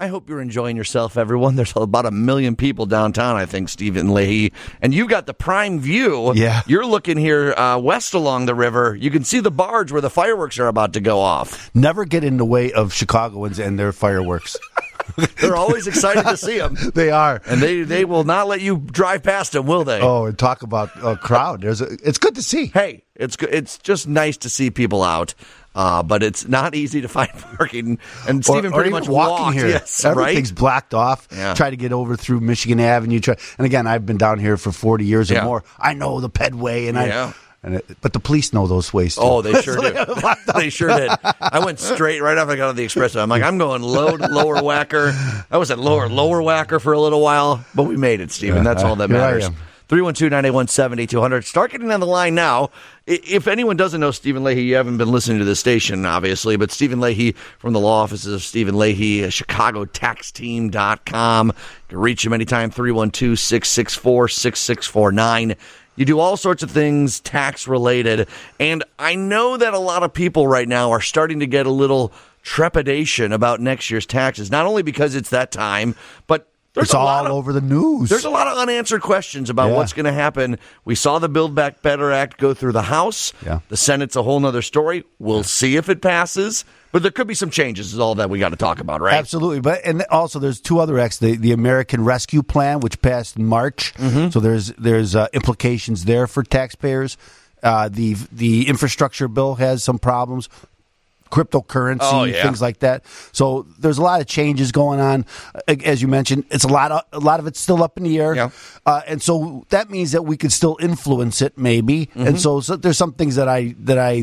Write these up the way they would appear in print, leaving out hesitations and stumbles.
I hope you're enjoying yourself, everyone. There's about 1 million people downtown, I think, Stephen Leahy. And you've got the prime view. Yeah. You're looking here west along the river. You can see the barge where the fireworks are about to go off. Never get in the way of Chicagoans and their fireworks. They're always excited to see them. They are. And they will not let you drive past them, will they? Oh, and talk about a crowd. It's good to see. Hey, it's just nice to see people out. But it's not easy to find parking. And Stephen pretty much walked here. Yes, everything's right? blocked off. Yeah. Try to get over through Michigan Avenue. And again, I've been down here for 40 years or Yeah. more. I know the Pedway, and Yeah. but the police know those ways too. Oh, they sure do. They sure did. I went straight right after I got on the expressway. I'm like, I'm going lower Wacker. I was at lower Wacker for a little while, but we made it, Stephen. That's all that matters. 312-981-7200. Start getting on the line now. If anyone doesn't know Stephen Leahy, you haven't been listening to this station, obviously, but Stephen Leahy from the law offices of Stephen Leahy, ChicagoTaxTeam.com. You can reach him anytime, 312-664-6649. You do all sorts of things tax-related, and I know that a lot of people right now are starting to get a little trepidation about next year's taxes, not only because it's that time, but it's all over the news. There's a lot of unanswered questions about what's going to happen. We saw the Build Back Better Act go through the House. Yeah. The Senate's a whole nother story. We'll see if it passes. But there could be some changes is all that we got to talk about, right? Absolutely. And also there's two other acts, the American Rescue Plan, which passed in March. Mm-hmm. So there's implications there for taxpayers. The infrastructure bill has some problems. Cryptocurrency, things like that. So there's a lot of changes going on. As you mentioned, it's a lot of it's still up in the air. Yeah. And so that means that we could still influence it, maybe. Mm-hmm. And so there's some things that I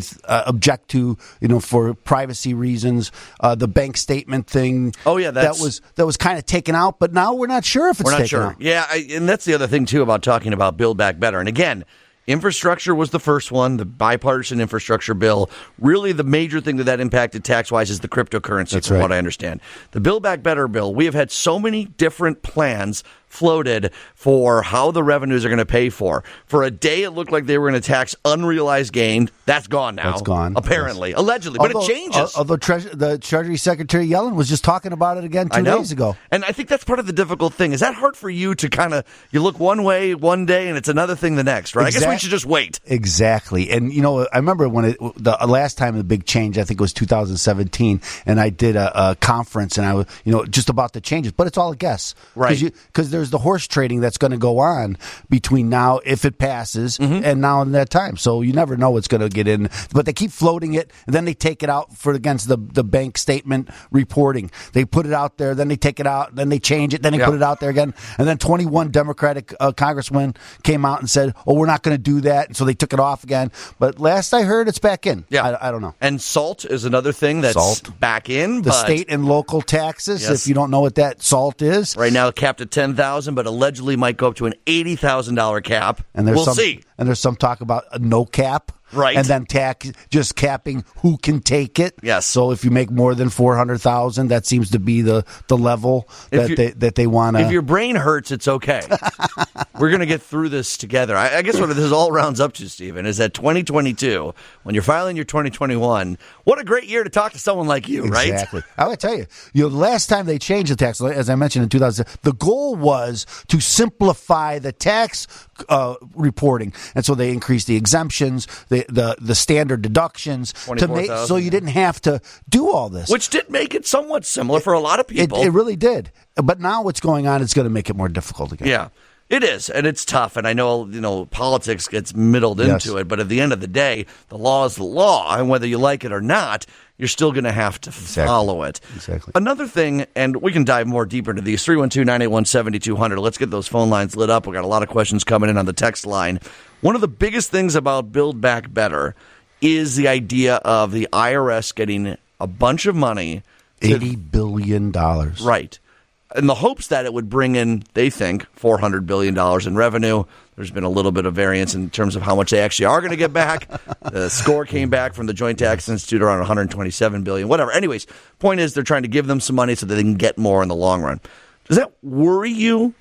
object to, for privacy reasons. The bank statement thing. Oh yeah, that was kind of taken out, but now we're not sure if it's taken out. Yeah, and that's the other thing too about talking about Build Back Better. And again, infrastructure was the first one, the bipartisan infrastructure bill. Really, the major thing that impacted tax-wise is the cryptocurrency, That's from right. what I understand. The Build Back Better bill, we have had so many different plans floated for how the revenues are going to pay for. For a day, it looked like they were going to tax unrealized gain. That's gone now. That's gone. Apparently. Yes. Allegedly. But it changes. Although the Treasury Secretary Yellen was just talking about it again 2 days ago. And I think that's part of the difficult thing. Is that hard for you to you look one way one day and it's another thing the next, right? I guess we should just wait. Exactly. And, I remember when the last time the big change, I think it was 2017, and I did a conference and I was, just about the changes. But it's all a guess. Right. Because there's the horse trading that's going to go on between now, if it passes, and now and that time. So you never know what's going to get in. But they keep floating it, and then they take it out against the bank statement reporting. They put it out there, then they take it out, then they change it, then they put it out there again. And then 21 Democratic congressmen came out and said, we're not going to do that. And so they took it off again. But last I heard, it's back in. Yeah. I don't know. And SALT is another thing that's back in. The state and local taxes, if you don't know what that SALT is. Right now capped at $10,000, but allegedly might go up to an $80,000 cap. And we'll see. And there's some talk about a no cap. Right. And then just capping who can take it. Yes. So if you make more than $400,000, that seems to be the level that they want to. If your brain hurts, it's okay. We're going to get through this together. I guess what this all rounds up to, Stephen, is that 2022, when you're filing your 2021, what a great year to talk to someone like you, right? Exactly. I would tell you, the last time they changed the tax, as I mentioned in 2000, the goal was to simplify the tax reporting, and so they increased the exemptions, the standard deductions, so you didn't have to do all this, which did make it somewhat similar for a lot of people. It really did. But now what's going on is going to make it more difficult again. Yeah. It is, and it's tough, and I know, politics gets middled into it, but at the end of the day, the law is the law, and whether you like it or not, you're still going to have to follow it. Exactly. Another thing, and we can dive more deeper into these, 312-981-7200. Let's get those phone lines lit up. We've got a lot of questions coming in on the text line. One of the biggest things about Build Back Better is the idea of the IRS getting a bunch of money. $80 billion. Right. In the hopes that it would bring in, they think, $400 billion in revenue. There's been a little bit of variance in terms of how much they actually are going to get back. The score came back from the Joint Tax Institute around $127 billion, whatever. Anyways, point is they're trying to give them some money so that they can get more in the long run. Does that worry you?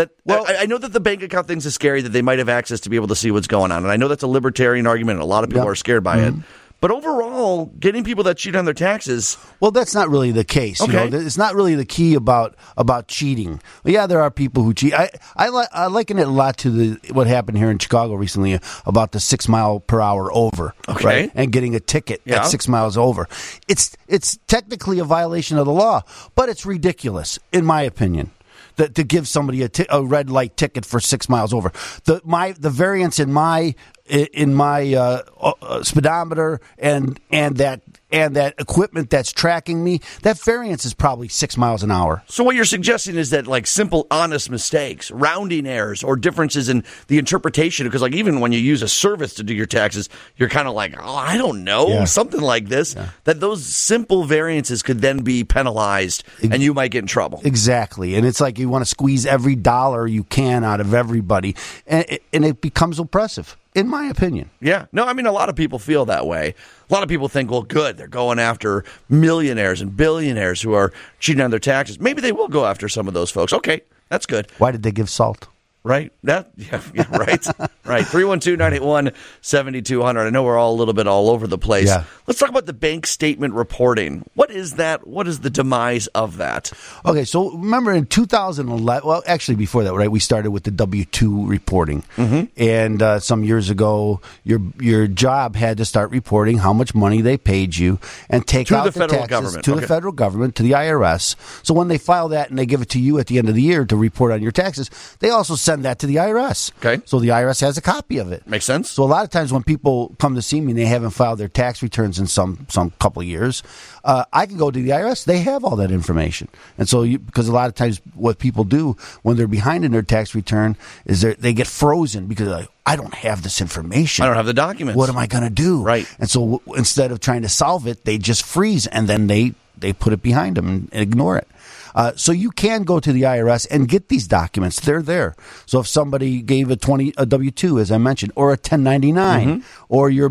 I know that the bank account thing's is scary, that they might have access to be able to see what's going on. And I know that's a libertarian argument, and a lot of people are scared by it. But overall, getting people that cheat on their taxes. Well, that's not really the case. Okay. You know, it's not really the key about cheating. Yeah, there are people who cheat. I liken it a lot to what happened here in Chicago recently about the 6 mile per hour over, Okay. right? And getting a ticket at 6 miles over. It's technically a violation of the law, but it's ridiculous, in my opinion. To give somebody a red light ticket for 6 miles over. The variance in my speedometer and that equipment that's tracking me, that variance is probably 6 miles an hour. So what you're suggesting is that like simple, honest mistakes, rounding errors, or differences in the interpretation, because like even when you use a service to do your taxes, you're kind of like, oh, I don't know, something like this, that those simple variances could then be penalized and you might get in trouble. Exactly. And it's like you want to squeeze every dollar you can out of everybody, and it becomes oppressive, in my opinion. Yeah. No, I mean, a lot of people feel that way. A lot of people think, well, good, they're going after millionaires and billionaires who are cheating on their taxes. Maybe they will go after some of those folks. Okay, that's good. Why did they give salt? Right? Right. Right. 312-981-7200. I know we're all a little bit all over the place. Yeah. Let's talk about the bank statement reporting. What is that? What is the demise of that? Okay, so remember in 2011, well, actually before that, right, we started with the W-2 reporting. And some years ago, your job had to start reporting how much money they paid you and take out the federal taxes government. to the federal government, to the IRS. So when they file that and they give it to you at the end of the year to report on your taxes, they also send that to the IRS. Okay. So the IRS has a copy of it. Makes sense. So a lot of times when people come to see me and they haven't filed their tax returns in some couple of years, I can go to the IRS. They have all that information. And so because a lot of times what people do when they're behind in their tax return is they get frozen because they're like, I don't have this information. I don't have the documents. What am I going to do? Right. And so instead of trying to solve it, they just freeze and then they put it behind them and ignore it. So you can go to the IRS and get these documents. They're there. So if somebody gave a W-2, as I mentioned, or a 1099, or your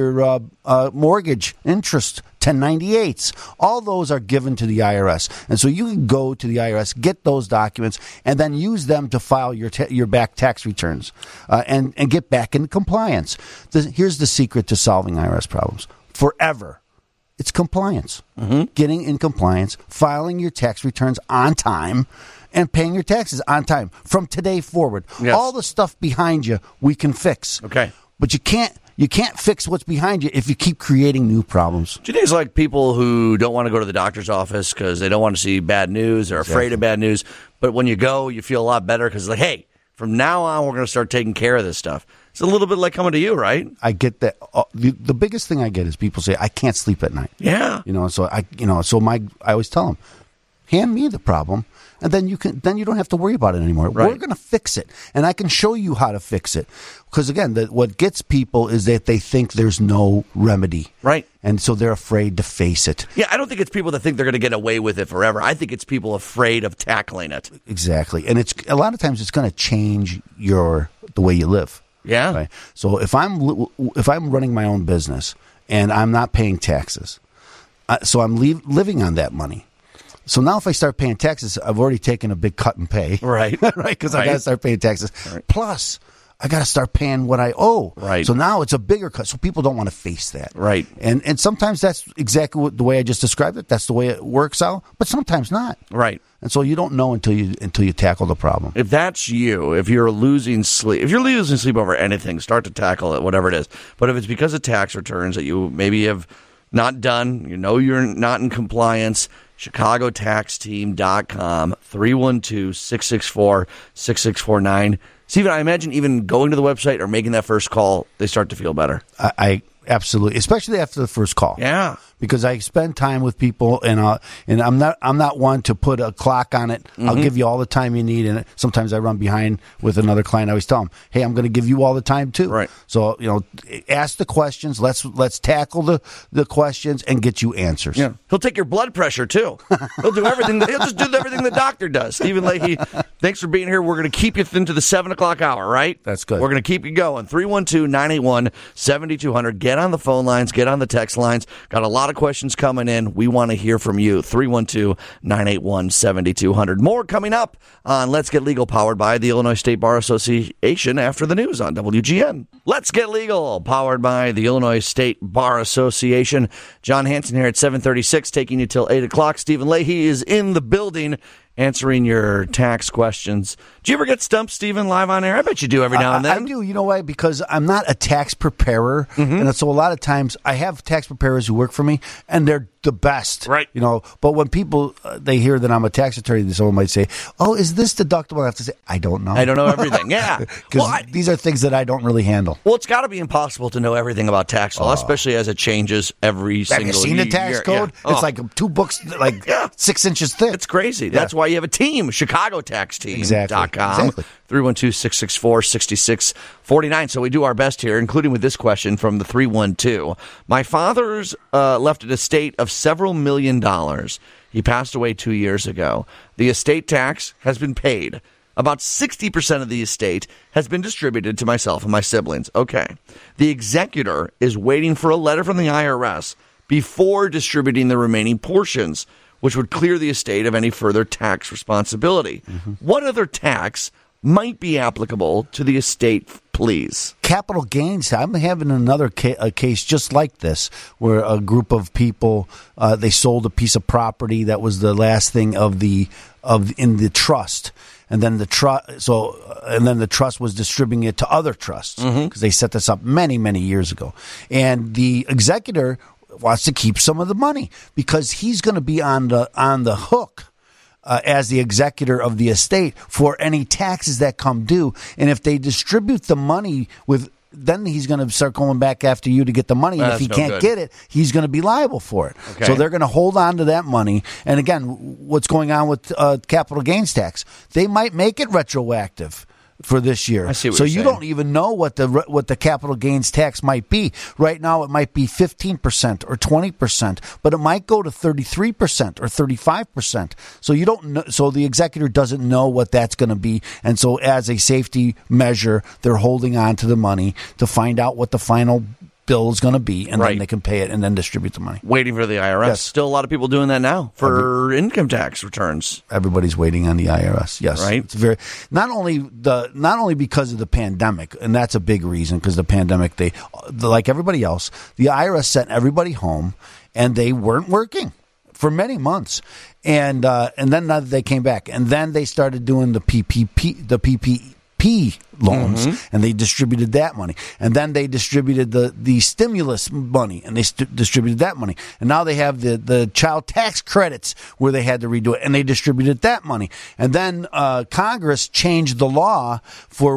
mortgage interest 1098s, all those are given to the IRS. And so you can go to the IRS, get those documents, and then use them to file your back tax returns and get back in compliance. Here's the secret to solving IRS problems. Forever. It's compliance. Getting in compliance, filing your tax returns on time, and paying your taxes on time from today forward. Yes. All the stuff behind you, we can fix. Okay. But you can't fix what's behind you if you keep creating new problems. Do you think it's like people who don't want to go to the doctor's office because they don't want to see bad news or afraid of bad news, but when you go, you feel a lot better because it's like, hey, from now on, we're going to start taking care of this stuff. It's a little bit like coming to you, right? I get that. The biggest thing I get is people say, I can't sleep at night. Yeah. So I always tell them, hand me the problem, and then you don't have to worry about it anymore. Right. We're going to fix it, and I can show you how to fix it. Because again, what gets people is that they think there's no remedy, right? And so they're afraid to face it. Yeah, I don't think it's people that think they're going to get away with it forever. I think it's people afraid of tackling it. Exactly, and it's a lot of times it's going to change the way you live. Yeah. Right? So if I'm running my own business and I'm not paying taxes, so I'm living on that money. So now if I start paying taxes, I've already taken a big cut in pay. Right. Right, because I got to start paying taxes. Right. Plus, I got to start paying what I owe. Right. So now it's a bigger cut. So people don't want to face that. Right. And sometimes that's exactly the way I just described it. That's the way it works out. But sometimes not. Right. And so you don't know until you tackle the problem. If that's you, if you're losing sleep over anything, start to tackle it, whatever it is. But if it's because of tax returns that you maybe have not done, you're not in compliance, ChicagoTaxTeam.com, 312-664-6649. Steven, I imagine even going to the website or making that first call, they start to feel better. I absolutely, especially after the first call. Yeah. Because I spend time with people, and I'm not one to put a clock on it. I'll give you all the time you need, and sometimes I run behind with another client. I always tell them, "Hey, I'm going to give you all the time too." Right. So ask the questions. Let's tackle the questions and get you answers. Yeah. He'll take your blood pressure too. He'll do everything. He'll just do everything the doctor does. Stephen Leahy, thanks for being here. We're going to keep you into the 7:00 hour. Right. That's good. We're going to keep you going. 312-981-7200. Get on the phone lines. Get on the text lines. Got a lot lot of questions coming in. We want to hear from you. 312-981-7200. More coming up on Let's Get Legal, powered by the Illinois State Bar Association after the news on WGN. Let's Get Legal, powered by the Illinois State Bar Association. John Hanson here at 7:36, taking you till 8 o'clock. Stephen Leahy is in the building answering your tax questions. Do you ever get stumped, Stephen, live on air? I bet you do every now and then. I do. You know why? Because I'm not a tax preparer. And so a lot of times I have tax preparers who work for me, and they're the best. Right. You know, but when people, they hear that I'm a tax attorney, someone might say, oh, is this deductible? I have to say, I don't know. I don't know everything. Yeah. Because these are things that I don't really handle. Well, it's got to be impossible to know everything about tax law, especially as it changes every single year. Have you seen the tax code? Yeah. It's like 2 books, like 6 inches thick. It's crazy. That's why you have a team, ChicagoTaxTeam.com. Exactly. 312-664-6649. So we do our best here, including with this question from the 312. My father's left an estate of several $1 million. He passed away 2 years ago. The estate tax has been paid. About 60% of the estate has been distributed to myself and my siblings. Okay. The executor is waiting for a letter from the IRS before distributing the remaining portions, which would clear the estate of any further tax responsibility. What other tax might be applicable to the estate, please? Capital gains. I'm having another case just like this, where a group of people they sold a piece of property that was the last thing in the trust, and then the trust was distributing it to other trusts because they set this up many years ago, and the executor wants to keep some of the money because he's going to be on the hook. As the executor of the estate for any taxes that come due. And if they distribute the money then he's going to start going back after you to get the money. And if he can't get it, he's going to be liable for it. Okay. So they're going to hold on to that money. And again, what's going on with capital gains tax? They might make it retroactive for this year. I see what so you're you saying. don't even know what the capital gains tax might be. Right now it might be 15% or 20%, but it might go to 33% or 35%. So you don't know, so the executor doesn't know what that's going to be, and so as a safety measure, they're holding on to the money to find out what the final bill is going to be, and then they can pay it and then distribute the money. Waiting for the IRS. Yes. Still a lot of people doing that now for income tax returns. Everybody's waiting on the IRS. Yes, right. It's not only because of the pandemic, and that's a big reason. Because the pandemic, they like everybody else, the IRS sent everybody home, and they weren't working for many months, and then now they came back, and then they started doing the PPP loans, and they distributed that money, and then they distributed the stimulus money, and they distributed that money, and now they have the child tax credits where they had to redo it, and they distributed that money, and then Congress changed the law for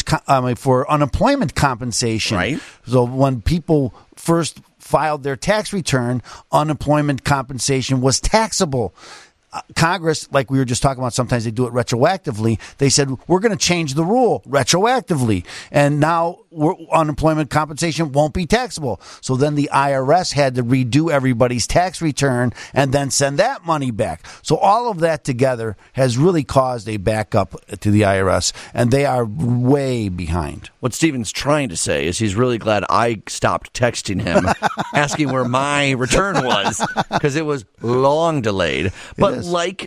for unemployment compensation. Right. So when people first filed their tax return, unemployment compensation was taxable. Congress, like we were just talking about, sometimes they do it retroactively. They said, we're going to change the rule retroactively. And now unemployment compensation won't be taxable. So then the IRS had to redo everybody's tax return and then send that money back. So all of that together has really caused a backup to the IRS, and they are way behind. What Stephen's trying to say is he's really glad I stopped texting him asking where my return was, because it was long delayed. But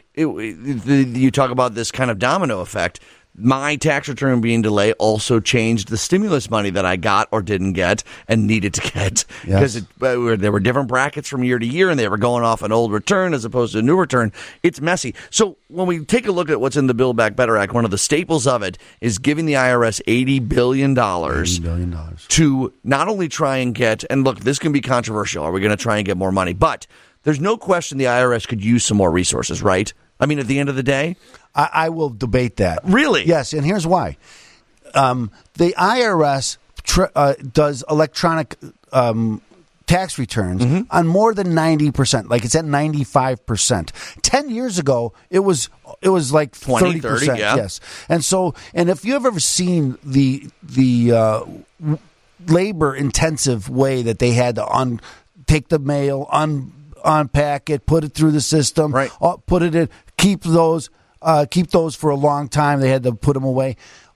you talk about this kind of domino effect. My tax return being delayed also changed the stimulus money that I got or didn't get and needed to get, because there were different brackets from year to year, and they were going off an old return as opposed to a new return. It's messy. So when we take a look at what's in the Build Back Better Act, one of the staples of it is giving the IRS $80 billion to not only try and get, and look, this can be controversial. Are we going to try and get more money? But there's no question the IRS could use some more resources, right? I mean, at the end of the day, I will debate that. Really? Yes, and here's why. The IRS does electronic tax returns on more than 90%. Like, it's at 95%. 10 years ago, it was like 20, 30%. 30, yeah. Yes. And so, and if you've ever seen the labor intensive way that they had to take the mail, unpack it, put it through the system, put it in, keep those for a long time. They had to put them away.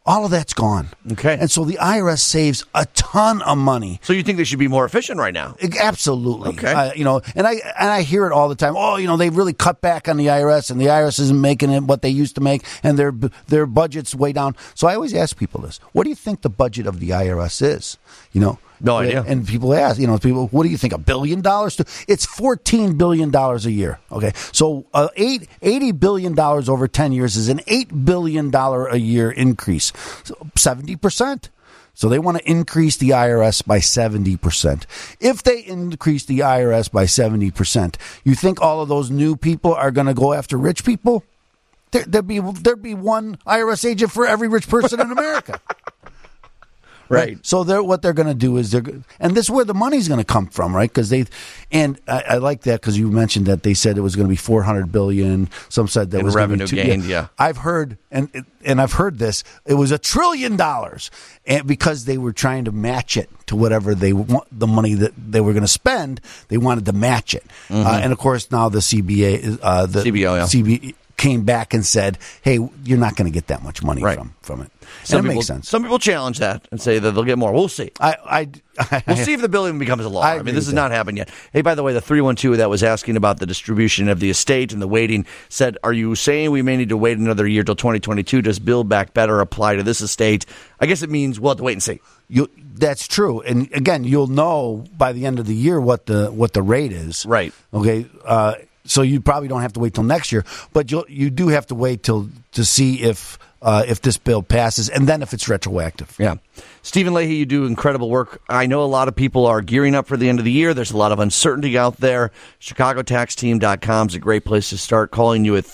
All of that's gone. Okay. And so the IRS saves a ton of money. So you think they should be more efficient right now? Absolutely. Okay. And I hear it all the time. Oh, they really cut back on the IRS, and the IRS isn't making it what they used to make, and their budget's way down. So I always ask people this: what do you think the budget of the IRS is? No idea. And people ask, people, what do you think? $1 billion? It's $14 billion a year. Okay, so $80 billion over 10 years is an $8 billion a year increase, so 70%. So they want to increase the IRS by 70%. If they increase the IRS by 70%, you think all of those new people are going to go after rich people? There'd be one IRS agent for every rich person in America. Right. So what they're going to do is and this is where the money's going to come from, right? Because I like that because you mentioned that they said it was going to be $400 billion. Some said that was revenue gained. Yeah. I've heard and I've heard this. It was $1 trillion, and because they were trying to match it to whatever they want, the money that they were going to spend, they wanted to match it. Mm-hmm. And of course now the CBO, CBO came back and said, "Hey, you're not going to get that much money from it." And it makes sense. Some people challenge that and say that they'll get more. We'll see. We'll see if the bill even becomes a law. I mean, this has not happened yet. Hey, by the way, the 312 that was asking about the distribution of the estate and the waiting said, are you saying we may need to wait another year till 2022? Does Build Back Better apply to this estate? I guess it means we'll have to wait and see. That's true. And again, you'll know by the end of the year what the rate is. Right. Okay. So you probably don't have to wait till next year, but you do have to wait to see if this bill passes, and then if it's retroactive. Yeah. Stephen Leahy, you do incredible work. I know a lot of people are gearing up for the end of the year. There's a lot of uncertainty out there. ChicagoTaxTeam.com is a great place to start. Calling you at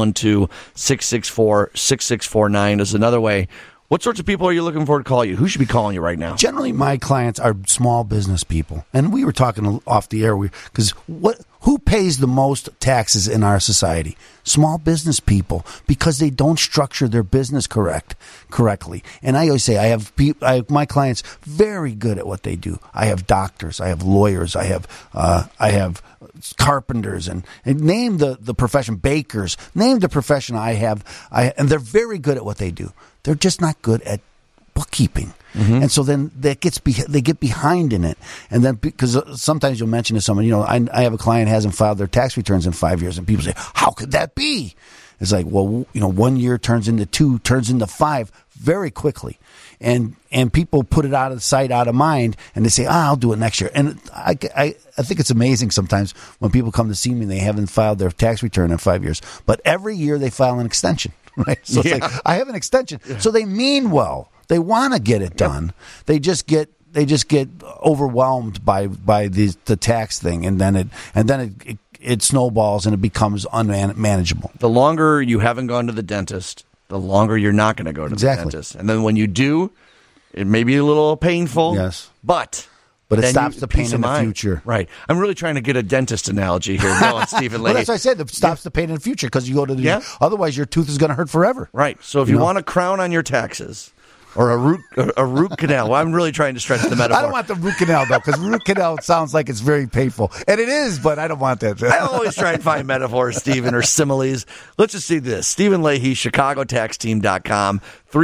312-664-6649 is another way. What sorts of people are you looking for to call you? Who should be calling you right now? Generally, my clients are small business people. And we were talking off the air because who pays the most taxes in our society? Small business people, because they don't structure their business correctly. And I always say I have my clients very good at what they do. I have doctors, I have lawyers, I have carpenters, and name the profession, bakers. Name the profession I have, and they're very good at what they do. They're just not good at bookkeeping. Mm-hmm. And so then they get behind in it. And then because sometimes you'll mention to someone, I have a client who hasn't filed their tax returns in 5 years, and people say, how could that be? It's like, well, 1 year turns into 2, turns into 5 very quickly. And people put it out of sight, out of mind, and they say, I'll do it next year. And I think it's amazing sometimes when people come to see me and they haven't filed their tax return in 5 years. But every year they file an extension, right? So it's like, I have an extension. Yeah. So they mean well. They want to get it done. Yep. They just get overwhelmed by the tax thing, and then it snowballs and it becomes unmanageable. The longer you haven't gone to the dentist, the longer you're not going to go to the dentist. And then when you do, it may be a little painful. Yes. But it stops the pain in the future. Right. I'm really trying to get a dentist analogy here. No, it's Stephen Leahy. Well, that's what I said. It stops the pain in the future because you go to otherwise your tooth is going to hurt forever. Right. So if you want a crown on your taxes, or a root canal. Well, I'm really trying to stretch the metaphor. I don't want the root canal, though, because root canal sounds like it's very painful. And it is, but I don't want that. I always try and find metaphors, Stephen, or similes. Let's just see this. Stephen Leahy, ChicagoTaxTeam.com,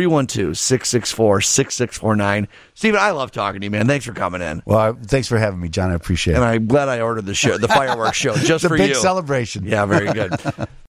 312-664-6649. Stephen, I love talking to you, man. Thanks for coming in. Well, thanks for having me, John. I appreciate it. And I'm glad I ordered the fireworks show, just for you. It's a big celebration. Yeah, very good.